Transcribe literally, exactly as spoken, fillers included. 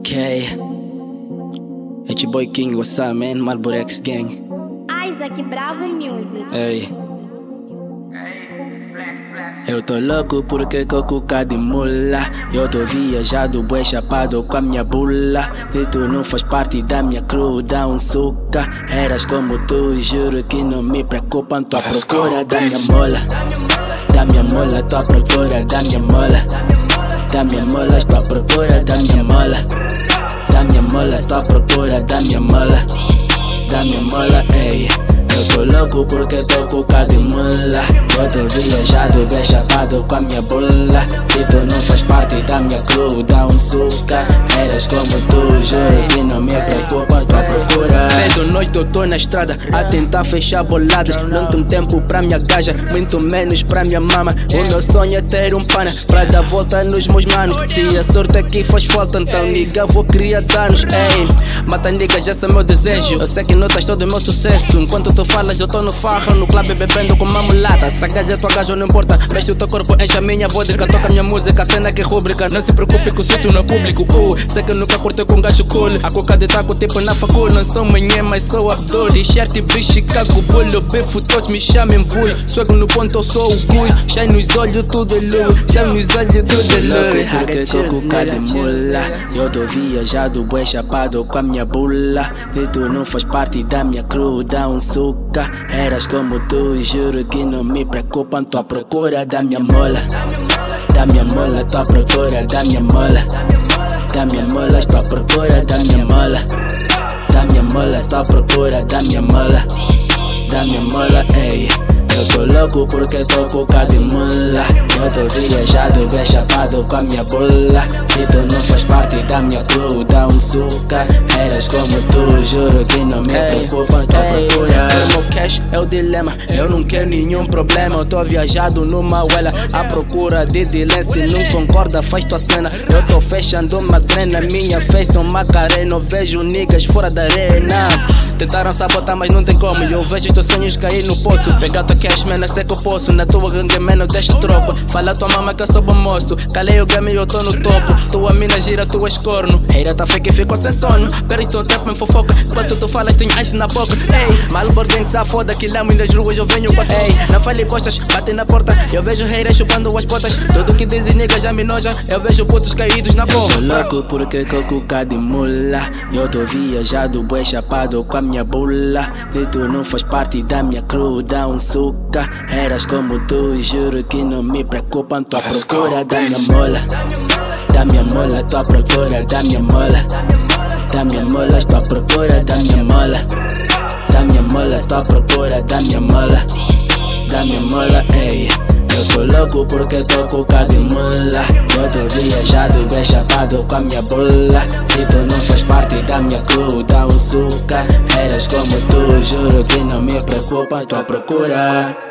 Ok. It's your boy King, what's up, man? Marlboro X Gang. Isaac Bravo Music. Ei. Eu tô louco porque coco cá de mula. Eu tô viajado, bué chapado com a minha bula. E tu não faz parte da minha crew, dá um suca. Eras como tu, juro que não me preocupam. Tô à procura da minha mola. Da minha mola, tô à procura da minha mola. Da minha mola, estou à procura da minha mola. Da minha mola, estou à procura da minha mola. Da minha mola, ei. Eu tô louco porque tô com cá de mula. Eu tô viajado, bem chapado com a minha bula. Se tu não faz parte da minha crew, dá um suca. Eras como tu, juro que não me preocupa, tô à procura. Cedo noite eu tô na estrada a tentar fechar boladas. Não tenho tempo pra minha gaja, muito menos pra minha mama. O meu sonho é ter um pana pra dar volta nos meus manos. Se a sorte aqui faz falta, então nigga vou criar danos. Ei, mata nigga, já é meu desejo. Eu sei que notas todo o meu sucesso. Enquanto tu falas eu tô no farro, no clube bebendo com uma mulata. Se a gaja é tua gaja não importa, mexe o teu corpo, enche a minha vodka. Toca a minha música, cena que é rúbrica. Não se preocupe que o sítio não é público. uh, Sei que nunca curtei com um gajo cool. A coca de taco tipo na facul. Não sou manhã, mas sou Abdul. T-shirt e bicho, Chicago Bull. Eu bifo, todos me chamem vui. Swego no ponto, eu sou o cui. Shine nos olhos, tudo é lua. Shine nos olhos, tudo é lua. Porque coco cá de mula. Eu tô viajado, bué chapado com a minha bula. E tu não faz parte da minha crew, dá um suca. Eras como tu, juro que não me preocupam. Tô à procura da minha mola. Da minha mola, tô à procura da minha mola. Da minha mola, estou à procura da minha mola. Da minha mola, estou à procura da minha mola. Da minha mola, ei. Eu tô louco porque tô com cá de mula. Eu tô viajado, bem chapado com a minha bula. Se tu não faz parte da minha crew, dá um suca. Eras como tu, juro que não me preocupa, tô à procura. O meu cash é o dilema, eu não quero nenhum problema. Eu tô viajado numa uela, à procura de dilema. Se não concorda, faz tua cena. Eu tô fechando uma trena, minha face é uma carena. Eu vejo niggas fora da arena. Tentaram sabotar, mas não tem como. Eu vejo os teus sonhos cair no poço. Pegar tua cash, man, eu sei que eu posso. Na tua gangue, man, eu deixo tropa. Fala tua mama que eu sou bom moço. Calei o game e eu tô no topo. Tua mina gira, tu és corno. Eira tá fake e ficou sem sono. Pera teu tempo em fofoca. Enquanto tu falas, tenho ice na boca. Ei, Marlboro Gang se foda. Que lamo nas ruas, eu venho com a ei. Não fale costas, bate na porta. Eu vejo reiras chupando as botas. Tudo que dizem nigga já me noja. Eu vejo putos caídos na cova. Eu tô louco porque coco cá de mula. Eu tô viajado, bué chapado com a minha bula. E tu não faz parte da minha crew, dá um suca. Eras como tu, juro que não me preocupam. Tô à procura da minha mola. Da minha mola, tô à procura da minha mola. Da minha mola, estou à procura da minha mola. Da minha mola, estou à procura da minha mola. Da minha mola, ei. Eu tô louco porque tô com cá de mula. Eu tô viajado, bem chapado com a minha bula. Se tu não faz parte da minha crew, dá um suca. Eras como tu, juro que não me preocupa, tô à procura.